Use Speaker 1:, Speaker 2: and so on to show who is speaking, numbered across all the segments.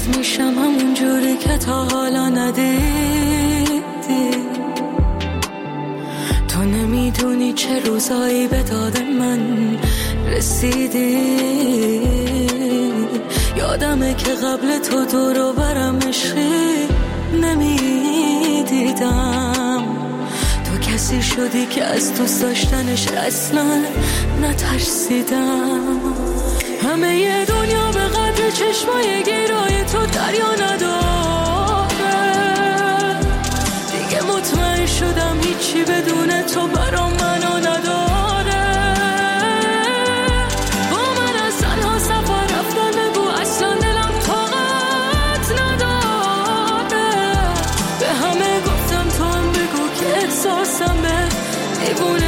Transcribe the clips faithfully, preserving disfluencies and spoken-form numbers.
Speaker 1: رد میشم همون جوری که تا حالا ندیدی. تو نمیدونی چه روزایی به داد من رسیدی. یادمه که قبل تو دور و برم عشقی نمیدیدم. تو کسی شدی که از دوست داشتنش اصلا نترسیدم. همه ی دنیا به قدر چشمای گیرای تو دریا نداره. دیگه مطمئن شدم هیچی بدون تو برام منو نداره. با من از تنها سفر رفتن بگو اصلا دلم طاقت نداره. به همه گفتم تو هم بگو که احساسم به دیوونه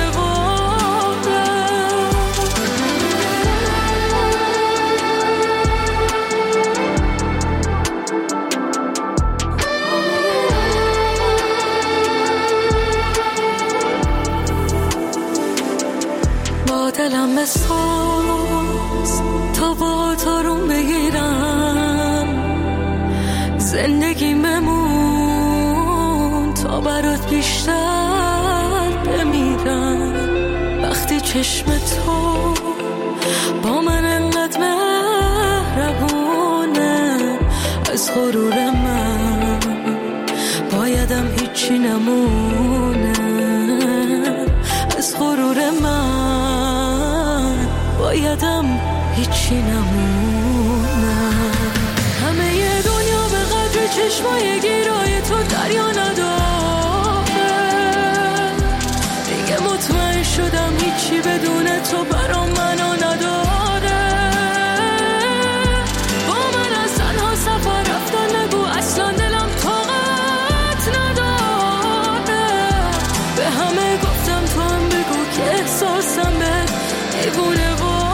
Speaker 1: دلم بساز تا با تارون بگیرم. زندگی ممون تا برات بیشتر بمیرم. وقتی چشم تو با من انقدر مهربونه، از غرور من بایدم هیچی نمونه. از غرور من بایدم هیچی نمونه. همه ی دنیا به قدر چشمای گیرای تو دریا نداره. دیگه مطمئن شدم هیچی بدون تو برام منو نداره. با من از تنها سفر رفتن نگو اصلا دلم طاقت نداره. به همه گفتم تو هم بگو که احساسم به دیوونه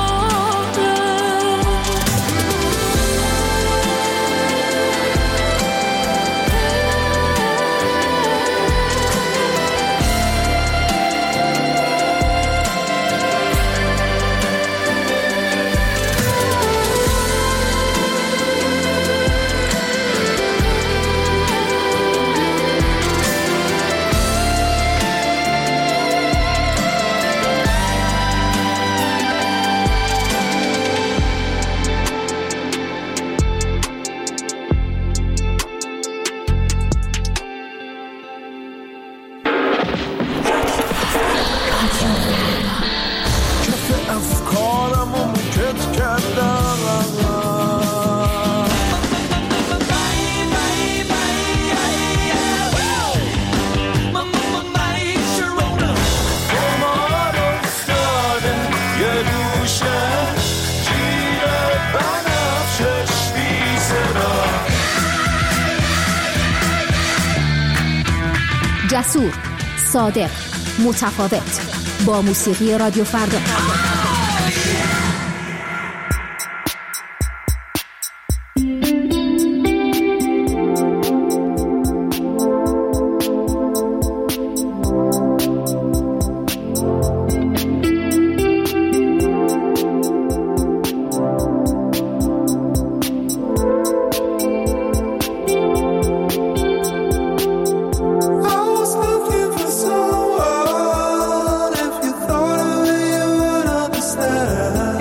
Speaker 2: جسور، صادق، متفاوت، با موسیقی رادیو فردا.
Speaker 3: If you thought of it, you would understand.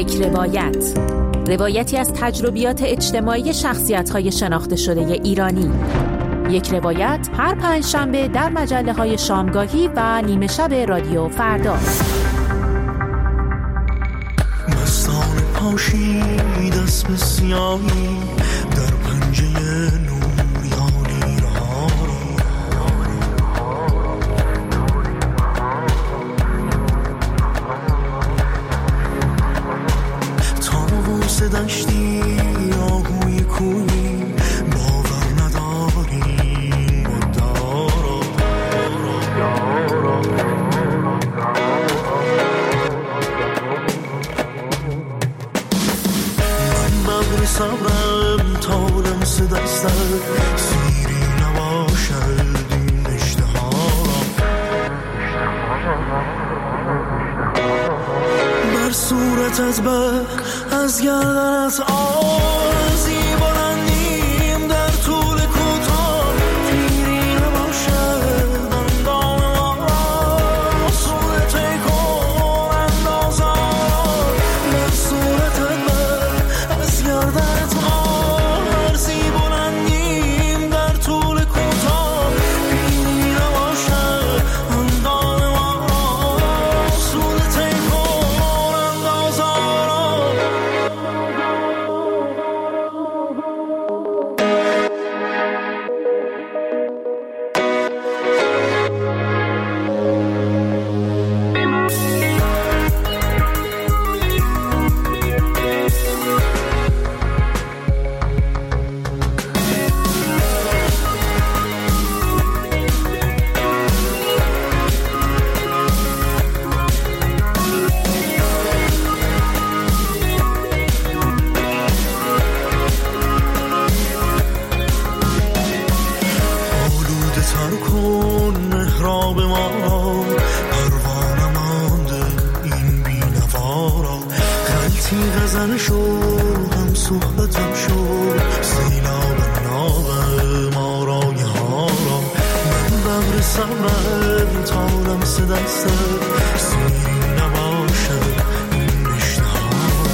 Speaker 3: یک روایت، روایتی از تجربیات اجتماعی شخصیت‌های شناخته شده ایرانی. یک روایت هر پنج شنبه در مجله‌های شامگاهی و نیمه شب رادیو فردا.
Speaker 4: مستان پاشی دست به سیاهی در پنجه نوریانی رها را، تاووس دشتی آهوی کوی باور نداری مدارا. من ببر صبرم تا لمس دستت سیری نباشد این اشتها را. بر صورتت بر از گردنت آرزی بلندیم در طول کوتاه، پیری نباشد اندام ما را، صورت کن اندازان. بر صورتت بر از گردنت آرزی بلندیم در طول کوتاه، پیری نباشد اندام ما را، صورت کن اندازان. آلوده تر کن محراب ما را، پروانه مانده این بی‌نوا را. غلطی غزل شو هم صحبتم شو، سیلاب ناب مارای ها را. من ببر صبرم تا لمس دستت سیری نباشد این اشتها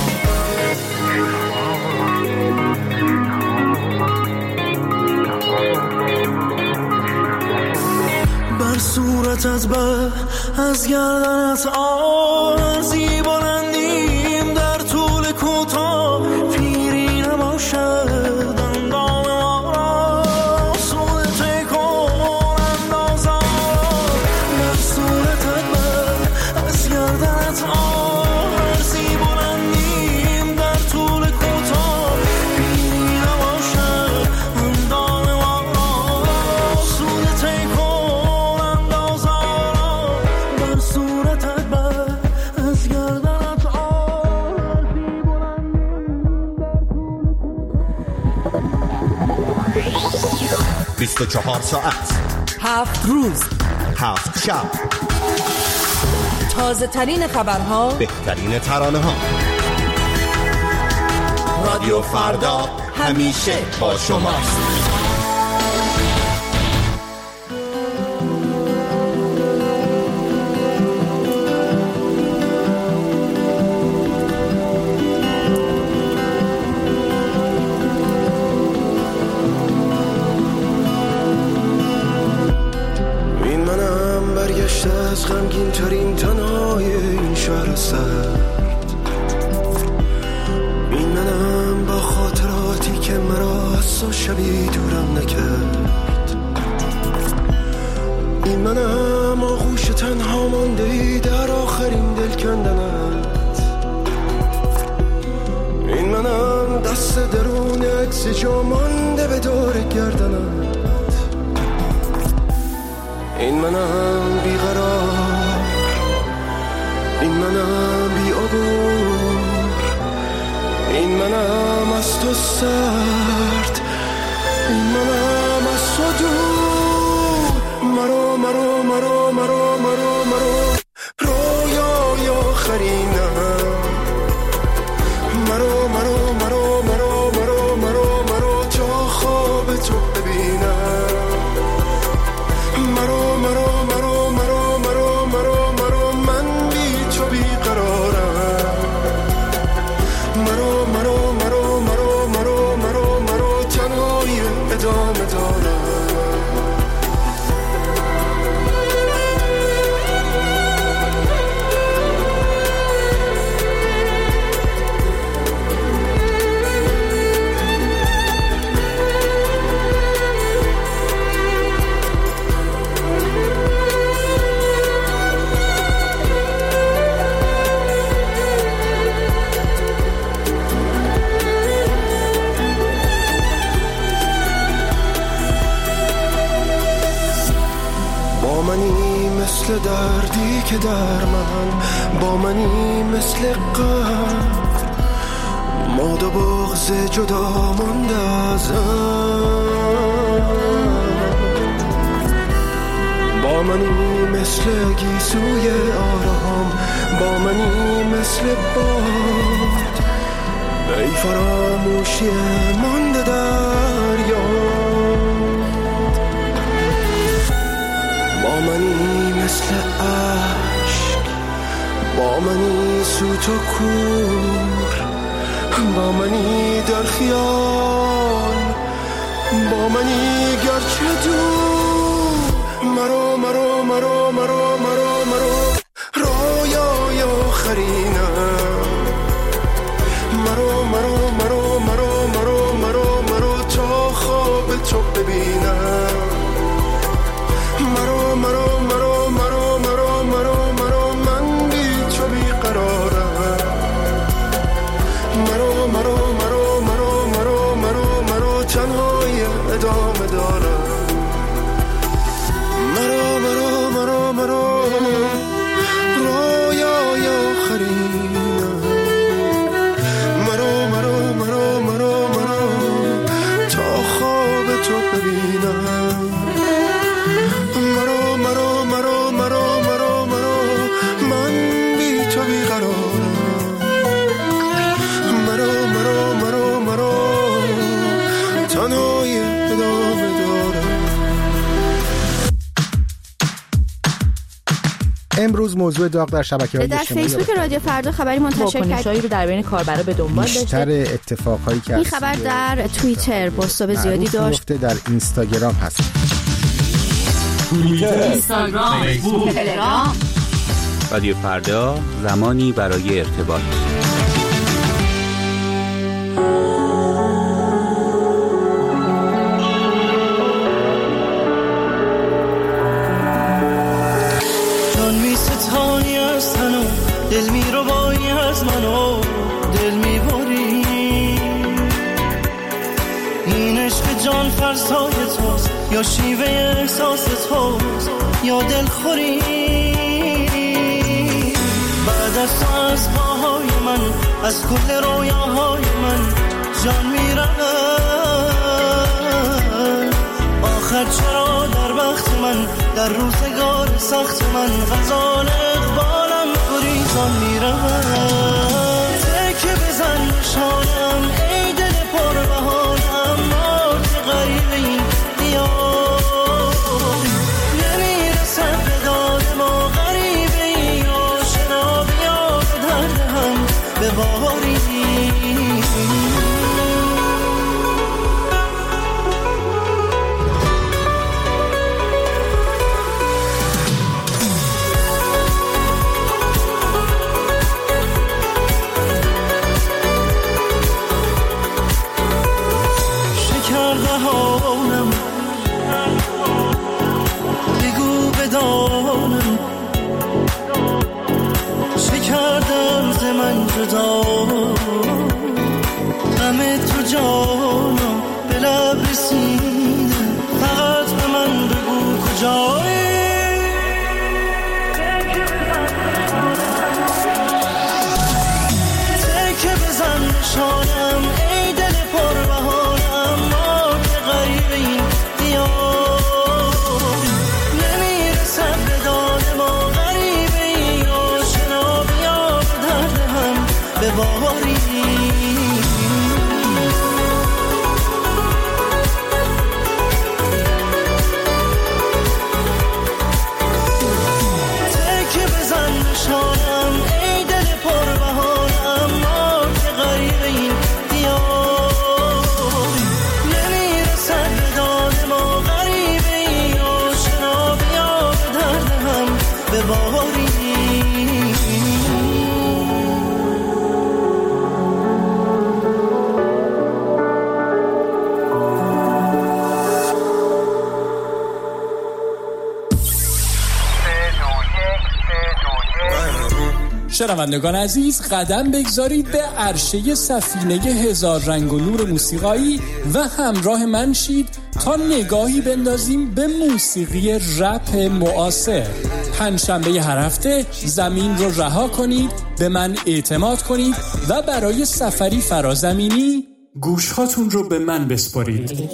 Speaker 4: را. بر صورتت بر از گردنت آرزی بلندیم در طول کوتاه، پیری نباشد اندام ما را، صورت کن اندازان. بر صورتت بر از گردنت آرزی بلندیم در طول کوتاه، پیری نباشد اندام ما را، صورت کن اندازان. بر صورتت بر از گردنت آرزی بلندیم در طول
Speaker 5: بیست و چهار ساعت،
Speaker 6: هفت روز،
Speaker 5: هفت شب،
Speaker 6: تازه ترین خبرها،
Speaker 5: بهترین ترانه ها. رادیو فردا همیشه با شماست.
Speaker 4: این منم برگشته از غمگین ترین تنهای این شهر سرد. این منم با خاطراتی که مرا از تو شبی دورم نکرد. این منم آغوش تنها مانده‌ای در آخرین دل کندنت. این منم دست درون عکس جا مانده به دور گردنت. این منم بیقرار، این منم بی عبور، این منم از تو سرد، این منم از تو دور. مرو مرو مرو مرو مرو مرو رویای آخرینم. مرو مرو مرو مرو مرو مرو مرو تا خواب تو ببینم. مرو مرو مرو مرو مرو مرو مرو من بی تو بیقرارم. با منی مثل دردی که در من، با منی مثل قلب ما دو بغض جدا مونده ازم. با منی مثل گیسوی آرام، با منی مثل باد ای فراموشی مانده در یاد. با منی مثل عشق، با منی سوت و کور، با منی در خیال، با منی گرچه دور. مرو مرو مرو مرو مرو مرو رویای آخرینه، مرو مرو مرو مرو مرو مرو مرو تا خواب تو ببینم. مرو مرو مرو مرو مرو مرو مرو من بی تو بیقرارم. مرو مرو مرو مرو مرو مرو مرو تنهای ادامه دارم. مرو مرو مرو مرو رویای آخرینه، مرو مرو مرو مرو مرو تا خواب تو ببینم. مرو مرو مرو مرو مرو مرو من بی تو بیقرارم. مرو مرو مرو مرو تنهای ادامه دارم.
Speaker 7: امروز موضوع داغ در شبکه‌های
Speaker 8: در
Speaker 7: اجتماعی
Speaker 8: فیسبوک رادیو فردا خبری منتشر کرد
Speaker 3: رو در بین کاربرا به دنبال داشته.
Speaker 7: بیشتر اتفاقایی که
Speaker 8: این خبر در توییتر بازتاب زیادی داشت،
Speaker 7: در اینستاگرام هست.
Speaker 5: توییتر،
Speaker 3: اینستاگرام، فیسبوک، تلگرام.
Speaker 9: رادیو فردا، زمانی برای ارتباط.
Speaker 1: جان می ستانی از تنو، دل می رو بایی از منو، دل می باری. این عشق جان فرسای توست، یا شیوه احساس توست، یا دل خوری. بعد از تو از پاهای من، از کل رویاهای من جان می رود. آخر چرا در وقت من، در روزگار سخت من غزال اقبالم گریزان می رود. تکه بزن نشانم ای دل پر بهانم، مرد غریب این دیار نمیرسد به داد ما. غریب این آشنا بیا به درد هم بباری. بگو بدانم چه کردم ز من جدا. غم تو جانا به لب رسیده، فقط به من بگو کجایی. تکه بزن نشانم ای دل پر بهانم، مرد غریب این دیار نمیرسد به داد ما. غریب این آشنا بیا به درد هم بباری. تکه بزن نشانم ای دل پر بهانم، مرد غریب این دیار نمیرسد به داد ما. غریب این آشنا بیا به درد هم بباری.
Speaker 10: شنوندگان عزیز، قدم بگذارید به عرشه سفینه هزار رنگ و نور موسیقایی و همراه من شید تا نگاهی بندازیم به موسیقی رپ معاصر. پنجشنبه هر هفته زمین رو رها کنید، به من اعتماد کنید و برای سفری فرازمینی گوشهاتون رو به من بسپارید.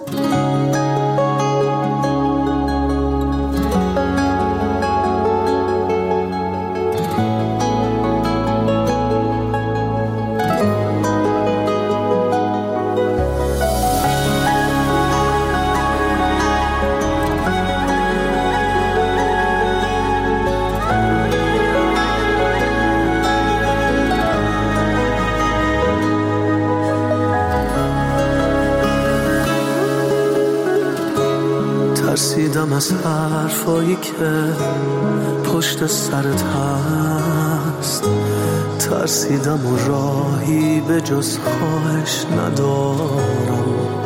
Speaker 4: ترسیدم از حرفایی که پشت سرت هست، ترسیدم و راهی به جز خواهش ندارم.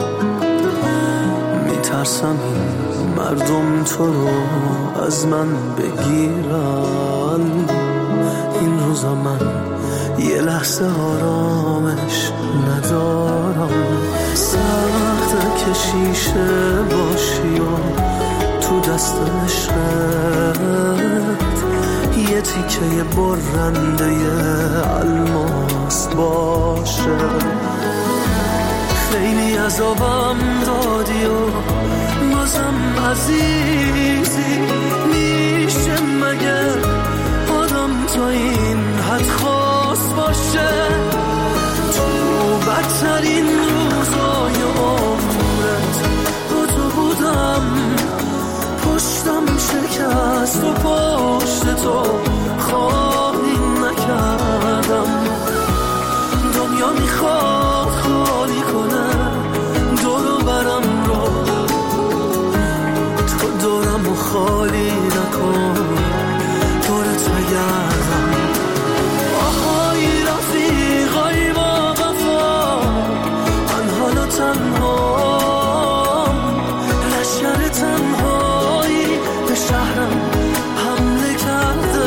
Speaker 4: میترسم این مردم تو رو از من بگیرن. این روزا من یه لحظه آرامش ندارم. سخته که شیشه باشی و تو دست عشقت یه تیکه برنده الماس باشه. خیلی عذابم دادی و بازم عزیزی، میشه مگه آدم تا این حد خاص باشه؟ تو بدترین روزای عمرت با تو بودم، پشتم شکست و پشت تو خواهی نکردم. دنیا میخواد خالی کنه دورو برم رو، تو دورم و خالی نکن، دورت بگردم. آهای رفیقای با وفا، من حالا تنهام، لشکر تنهایی به شهرم حمله کرده.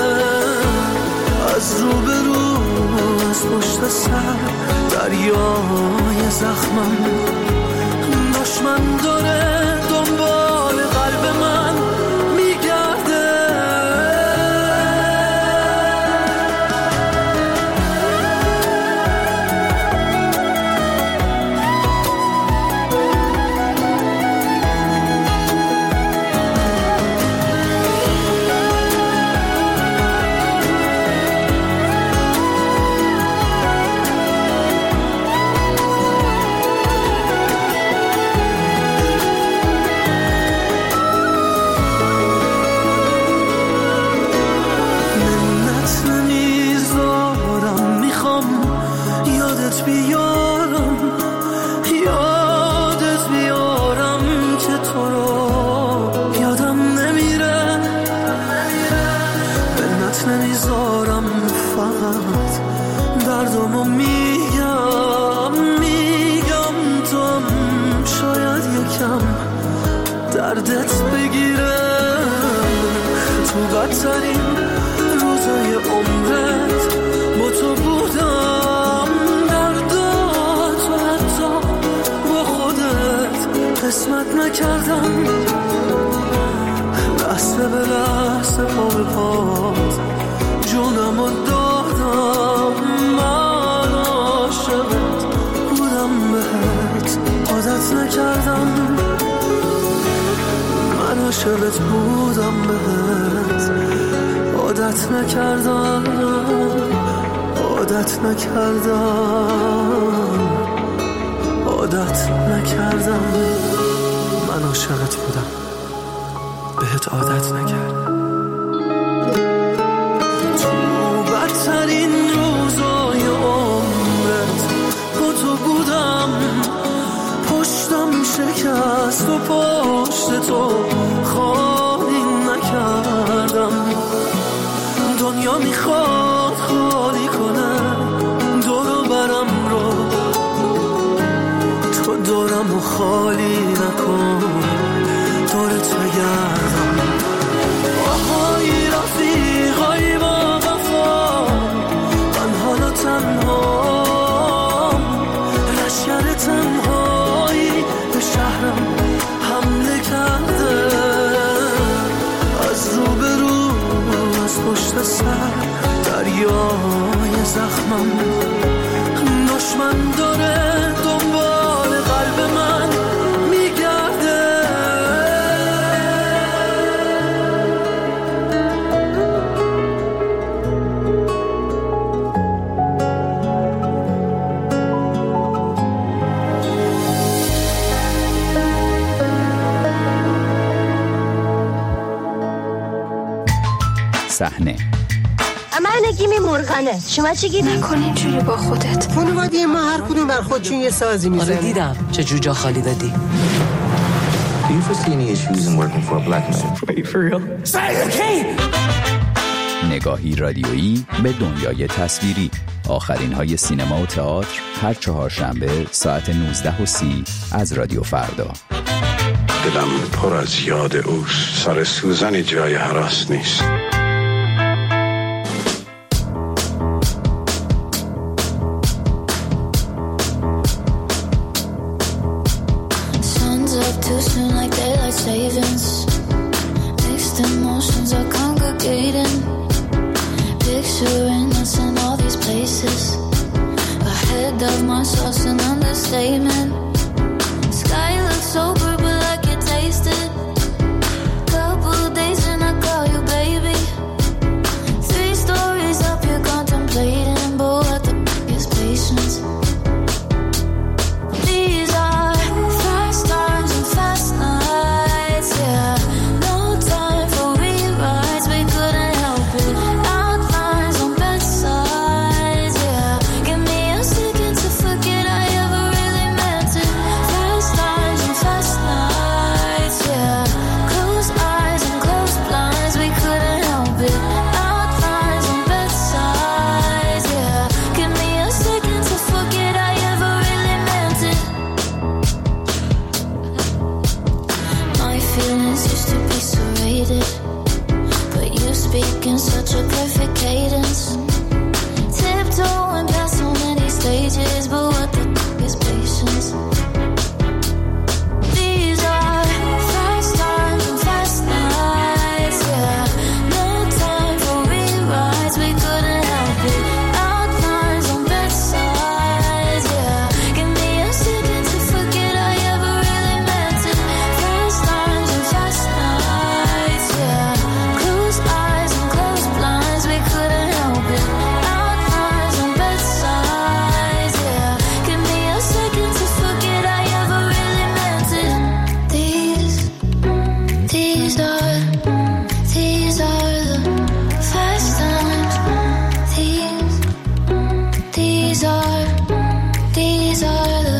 Speaker 4: از رو به رو از پشت سر دریای زخمم، دشمن داره دنبال قلب من میگرده. دردت بگیره تو بدترین روزای عمرت با تو بودم. دردات و حتی با خودت قسمت نکردم. لحظه به لحظه پا به پات جونم رو دادم. من عاشقت بودم بهت عادت نکردم. من عاشقت بودم بهت عادت نکردم. عادت نکردم عادت نکردم. من عاشقت بودم بهت عادت نکردم. تو بدترین روزای عمرت با تو بودم، پشتم شکست و پشت تو خالی نکردم. دنیا میخواد خالی کنه دورو برم رو، تو دورم و خالی نکن، دورت بگردم. آهای رفیقای با وفا، من حالا تنهام، لشکر تنهایی به شهرم آخر دریای زخمم دشمن داره دنبال قلب من میگرده.
Speaker 9: صحنه
Speaker 11: من نگیمی مرغانه، شما چی گیری؟
Speaker 8: نکن اینجوری با خودت.
Speaker 12: خانواده ما هر کدوم بر خودشون یه سازی میزنه.
Speaker 6: آره دیدم چه جوجا خالی دادی.
Speaker 13: Do you foresee any issues in working for a black man?
Speaker 4: Wait, for real?
Speaker 9: نگاهی رادیویی به دنیای تصویری. آخرین های سینما و تئاتر هر چهارشنبه ساعت نوزده و سی از رادیو فردا.
Speaker 14: دلم پر از یاد اوست، سر سوزن جای هراس نیست.
Speaker 1: Picturing us in all these places, ahead of myself's an understatement. Sky looks sober, but I can taste it. Couple days and I call you baby. Three stories up, you're contemplating, but what the f*** is patience? These are fast times and fast nights, yeah. No time for rewrites, we couldn't help it. In such a perfect cadence, tiptoeing past so many stages, but what the f*** is patience? These are fast times and fast nights, yeah. No time for rewrites, we couldn't help it. Outlines on bedsides, yeah. Give me a second to forget I ever really meant it. Fast times and fast nights, yeah. Close eyes and close blinds, we couldn't help it. Outlines on bedsides, yeah. Give me a second to forget I ever really meant it. These, these are, these are the fast times. These, these are, these are the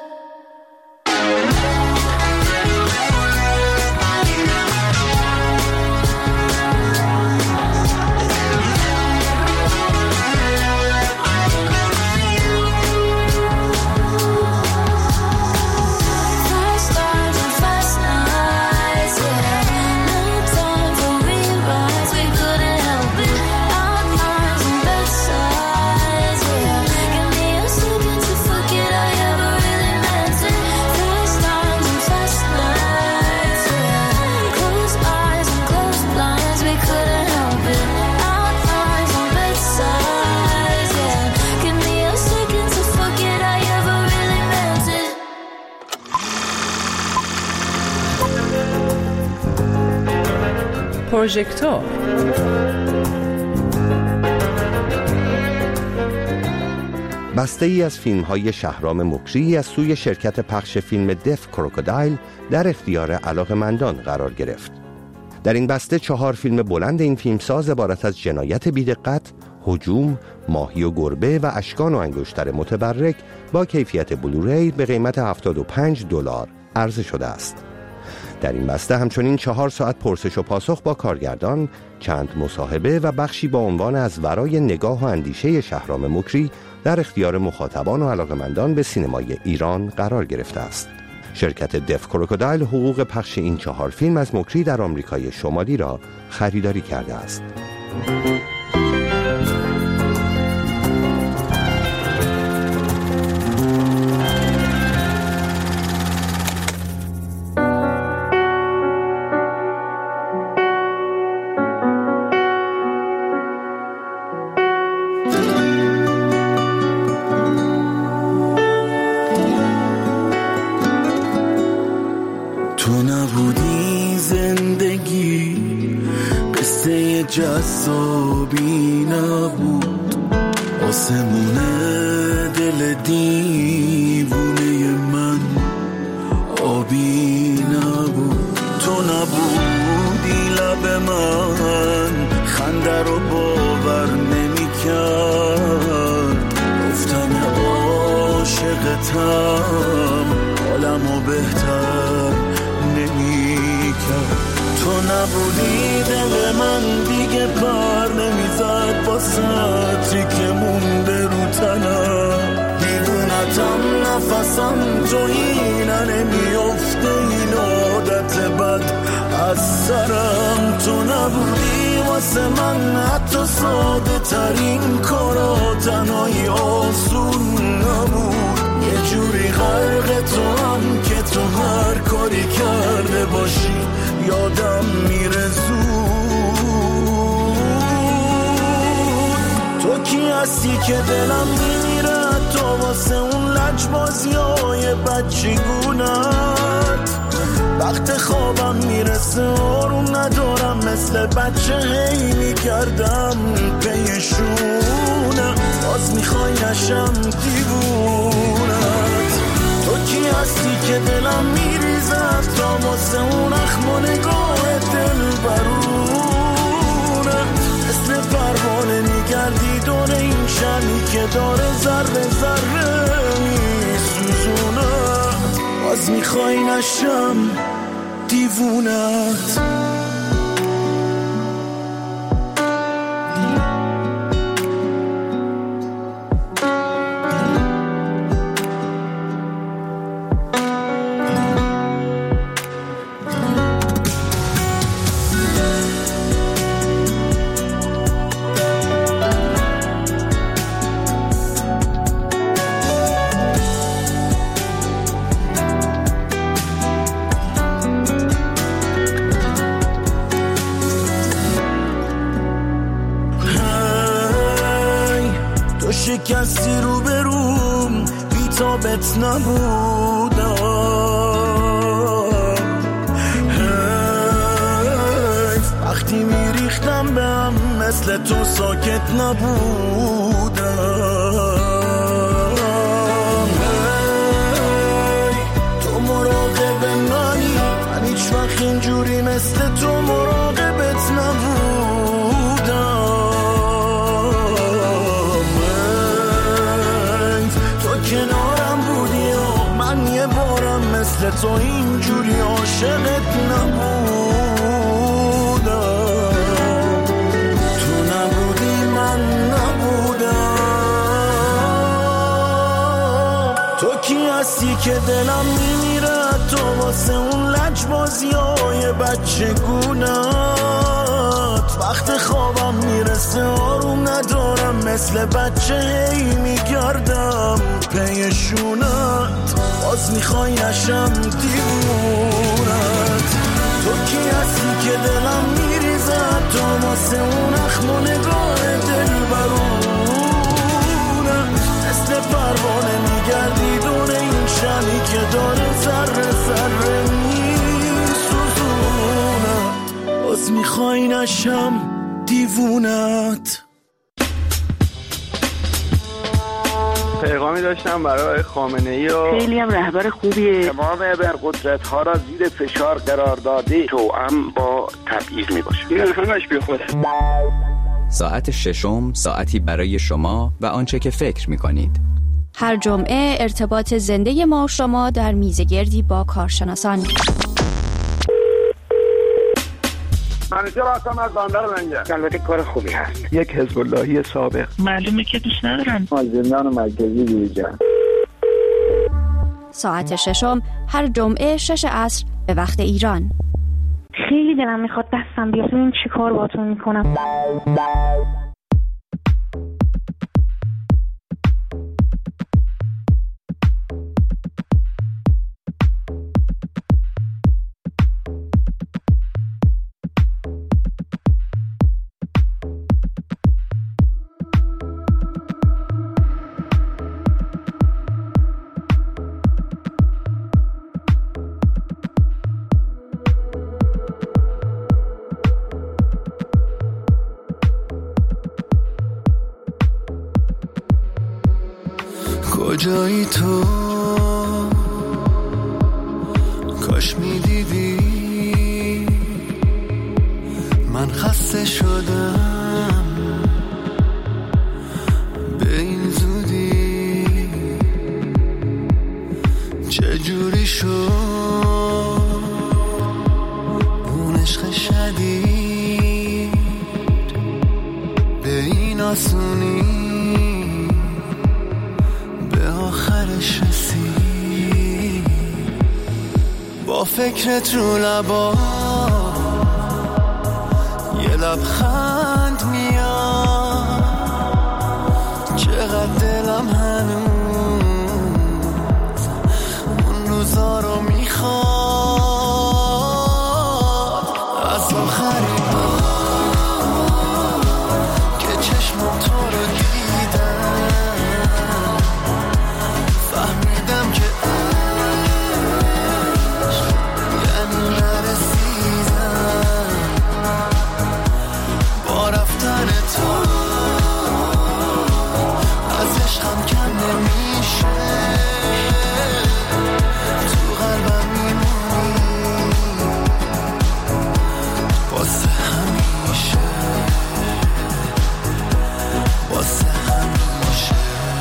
Speaker 1: fast times and fast nights, yeah. No time for rewrites, we couldn't help it. Outlines on bedsides, yeah. Give me a second to forget I ever really meant it. Fast times and fast nights, yeah. Close eyes and close blinds, we couldn't help it. Outlines on bedsides, yeah. Give me a second to forget I ever really meant it.
Speaker 6: پروژکتور
Speaker 5: بسته ای از فیلم های شهرام مکری از سوی شرکت پخش فیلم دف کروکودایل در اختیار علاقه‌مندان قرار گرفت. در این بسته چهار فیلم بلند این فیلمساز عبارت از جنایت بی‌دقت، هجوم، ماهی و گربه و اشکان و انگشتر متبرک با کیفیت بلوری به قیمت هفتاد و پنج دلار عرضه شده است. در این بسته همچنین چهار ساعت پرسش و پاسخ با کارگردان، چند مصاحبه و بخشی با عنوان از ورای نگاه و اندیشه شهرام مکری در اختیار مخاطبان و علاقه‌مندان به سینمای ایران قرار گرفته است. شرکت دف کروکودایل حقوق پخش این چهار فیلم از مکری در آمریکای شمالی را خریداری کرده است.
Speaker 4: نبودی زندگی قصه جذابی نبود، آسمون دل دیوونه من آبی نبود. تو نبودی لب من خنده رو باور نمی کرد، گفتم عاشقتم حالمو بهتر نمی کرد. تو نبودی دل من دیگه پر نمیزد با سطری که مونده رو تنم، دیوونتم نفسم جایینه نمیافته این عادت بد از سرم. تو نبودی واسه من حتی ساده ترین کارا تنهایی آسون نبود، یه جوری غرق تو هم که تو هر کاری کرده باشی یادم میره زود. تو کی هستی که دلم میمیره تو واسه اون لجبازی های بچگونت، وقت خوابم میرسه آروم ندارم مثل بچه هی میکردم پیشونه، باز میخوای نشم دیوونت. تو کی هستی که دلم میریزد تا واسه اون اخم و نگاه دل برونه، مثل پروانه میگردی دور این شمی که داره ذره ذره میسوزونه، باز میخوای نشم دیوونت. شکستی رو بروم بی تابت نبودم، وقتی میریختم به هم مثل تو ساکت نبودم. تو مراقب منی، من هیچ وقت اینجوری مثل تو مراقبت نبودم. کنارم بودی و من یه بارم مثل تو اینجوری عاشقت نبودم. تو نبودی من نبودم. تو کی هستی که دلم میمیره تو واسه اون لجبازی های بچگونت، وقت خوابم میرسه آروم ندارم مثل بچه هی میگردم پیشونت، باز میخوای نشم دیوونت. تو کی هستی که دلم میریزد تو واسه اون اخم و نگاه دل برونه، مثل پروانه میگردی دور این شمی که داره ذره ذره میسوزونه، باز میخوای نشم دیوونت.
Speaker 15: پیغامی داشتم برای خامنه‌ای و
Speaker 16: خیلی هم رهبر خوبیه،
Speaker 15: تمام ابرقدرت ها را زیر فشار قرار داده، توأم با تبعیض می باشه. این همش بی خوده.
Speaker 9: ساعت ششم ساعتی برای شما و آنچه که فکر می کنید.
Speaker 8: هر جمعه ارتباط زنده ما و شما در میزگردی با کارشناسان.
Speaker 15: منیجر هستم از بندر لنگر. البته کار خوبی هست.
Speaker 17: یک حزب اللهی سابق.
Speaker 16: معلومه که دوست ندارن.
Speaker 17: از زندان مرکزی دیجان.
Speaker 8: ساعت ششم هر جمعه شش عصر به وقت ایران.
Speaker 16: خیلی دلم میخواد دستم بیاد ببینم چی کار باهاتون میکنم.
Speaker 4: کجایی تو کاش میدیدی من خسته شدم به این زودی چجوری شد اون عشق شدید به این آسونی به آخرش رسید با فکرت رو لبا یه لبخند میاد چقدر دلم هنوز اون روزا رو میخواد از آخرین بار که چشمم تو رو دیدم فهمیدم که عشق یعنی نرسیدم با رفتن تو از عشقم کم نمیشه تو قلبم میمونی واسه همیشه واسه همیشه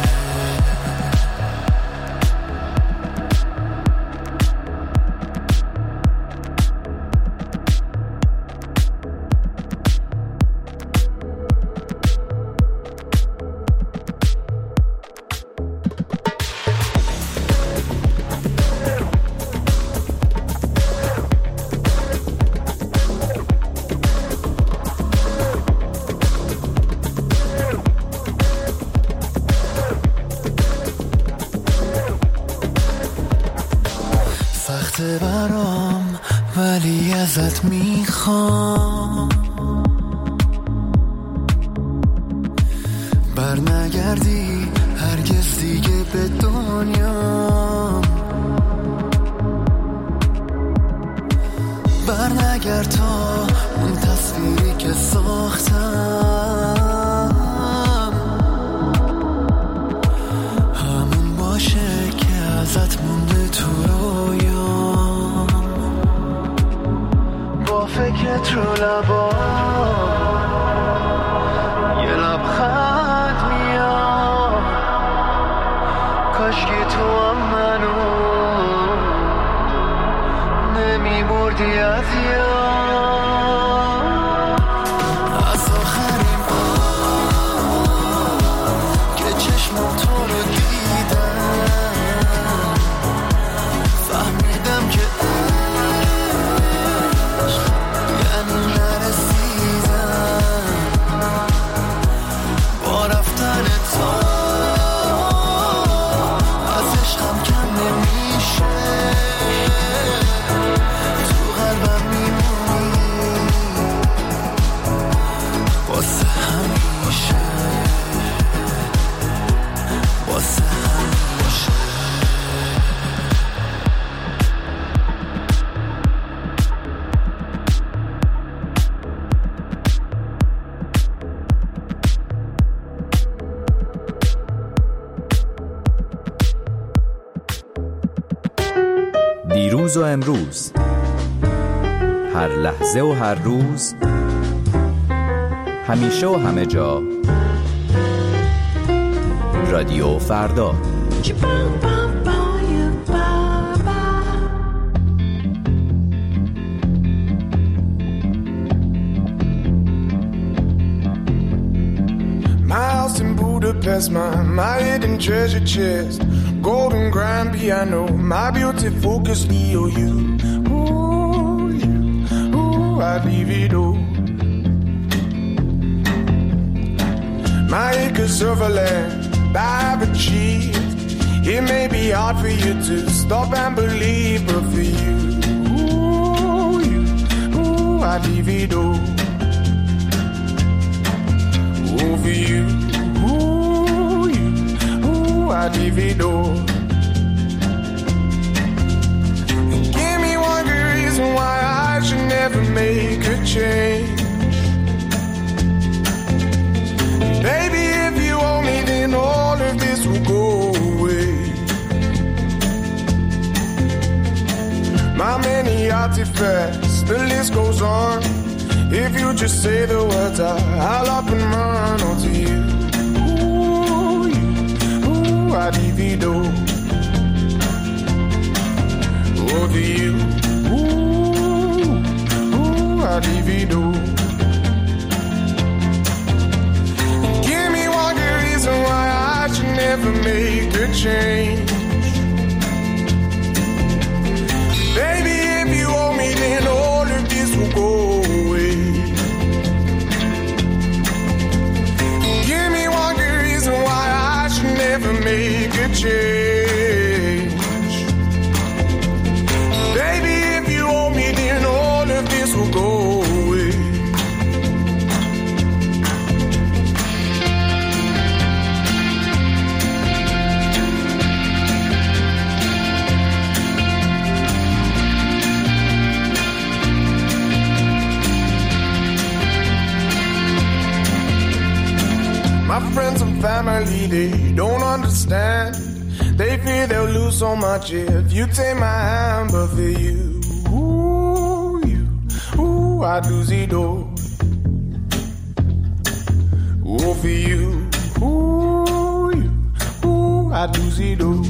Speaker 4: سخته برام ولی ازت میخوام بر نگردی هرگز دیگه به دنیا بر نگرد تا اون تصویری که ساختم همون باشه که ازت مونده تو رویام با فکرت رو لبا یه لبخند میاد کاشکی تو هم منو نمیبردی از یاد از آخرین بار که چشمم تو رو دیدم فهمیدم که عشق یعنی نرسیدم با رفتن تو از عشقم کم نمیشه تو قلبم میمونی واسه همیشه واسه همیشه
Speaker 9: دیروز و امروز هر لحظه و هر روز همیشه و همه جا رادیو فردا
Speaker 18: My house in Budapest, my, my hidden treasure chest, golden grand piano, my beauty focus, E O U. Ooh, you, ooh, I'd leave it all. My acres of land I've achieved. It may be hard for you to stop and believe, but for you, ooh, you, ooh, I'd leave it all. Ooh, for you, ooh, you, ooh, I'd leave it all. And give me one good reason why I should never make a change. Baby, if you owe me, then all of this will go away. melted fast, the list goes on. If you just say the words, I, I'll up and run onto you. Ooh, you, ooh, I divido. Oh, to you. Ooh, ooh, I divido. Give me one good reason why I should never make a change. Baby, if you owe me, then all of this will go away. Give me one good reason why I should never make a change. Baby, if you owe me, then all of this will go away. My friends and family, they don't understand. They fear they'll lose so much if you take my hand. But for you, ooh, you, ooh, I'd lose it all. Ooh, for you, ooh, you, ooh, I'd lose it all.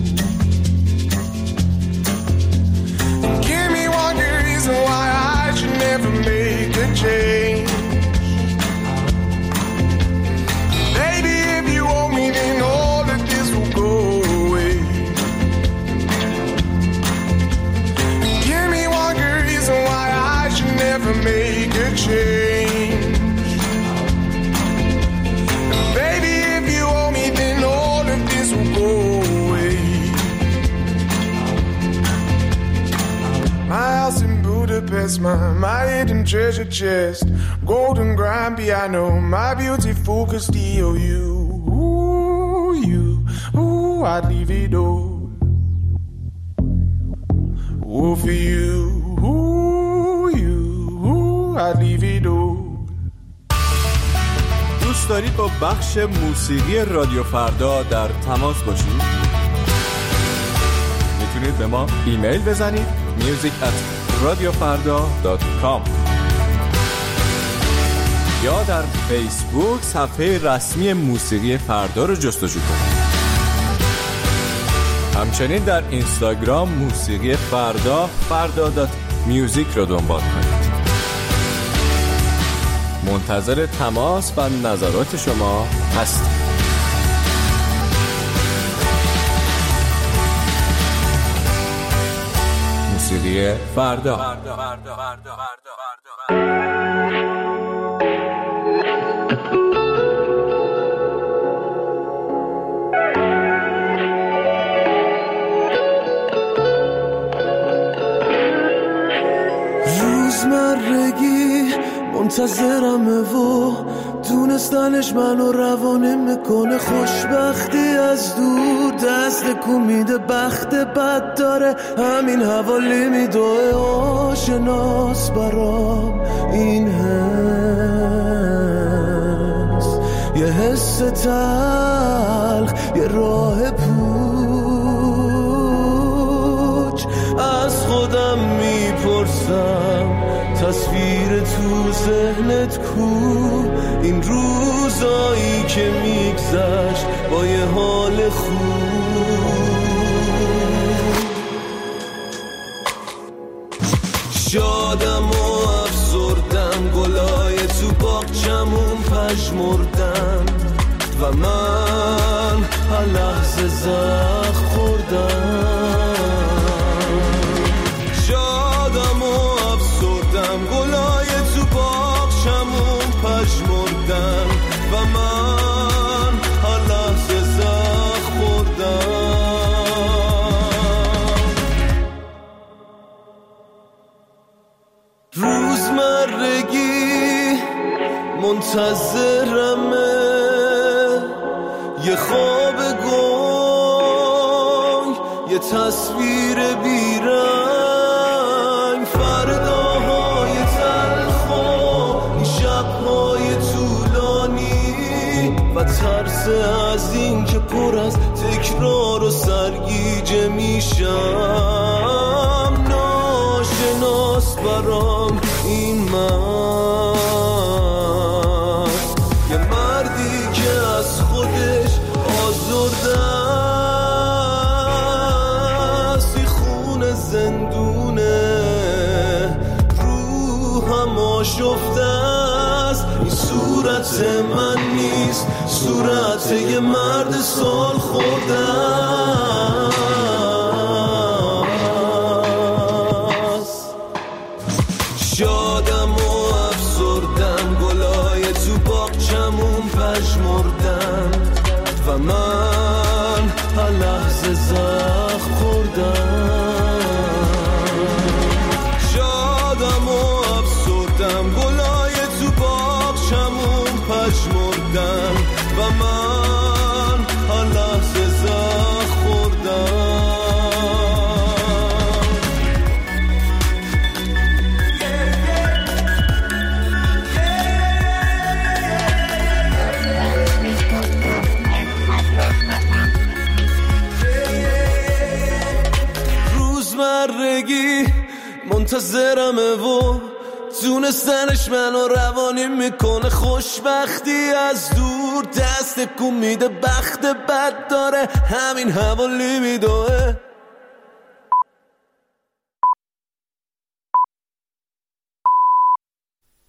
Speaker 18: Give me one good reason why I should never make a change. Then all of this will go away. Give me one good reason why I should never make a change. Baby, if you owe me, then all of this will go away. My house in Budapest, my, my hidden treasure chest, golden grand piano, my beautiful Castillo, you. Ooh, I'd leave it all. Ooh, for you. Ooh, you. Ooh, I'd leave it all.
Speaker 19: دوست دارید با بخش موسیقی رادیو فردا در تماس باشید؟ میتونید به ما ایمیل بزنید music at radiofarda dot com یا در فیسبوک صفحه رسمی موسیقی فردا رو جستجو کنید. همچنین در اینستاگرام موسیقی فردا فردا دات میوزیک رو دنبال کنید. منتظر تماس و نظرات شما هستیم. موسیقی فردا, فردا. فردا. فردا. فردا.
Speaker 4: روزمرگی منتظرمه و دونستنش منو روانه میکنه. خوشبختی از دور دست کو میده، بخت بد داره همین حوالی میدوه. آشناس برام این حس، یه حس تلخ، یه راه پوچ. از خودم میپرسم تصویر تو ذهنت کو؟ این روزایی که میگذشت با یه حال خوب. شادم و افسردم، گلای تو باغچمون پژمردن و من هر لحظه زخم خوردم. شادم و افسردم، گلای تو باغچمون پژمردن و من هر لحظه زخم خوردم. روزمرگی منتظرمه، یه خواب گنگ، یه تصویر بیرنگ. فرداهای تلخ و این شبهای طولانی و ترس از این که پر از تکرار و سرگیجه میشم. ناشناس من، یه مردی که از خودش آزرده است، این خونه زندونه روحم آشفته است. این صورت من نیست، صورت یه مرد سال خورده است. شادم و افسردم، گلای تو باغچمون پژمردن و من هر لحظه زخم خوردم. شادم و افسردم، گلای تو باغچمون پژمردن و من هر لحظه زخم خوردم. روزمرگی منتظرمه و تونستنش منو روانی میکنه. خوشبختی از دور دست کن میده، بخت بد داره همین حوالی میدوه.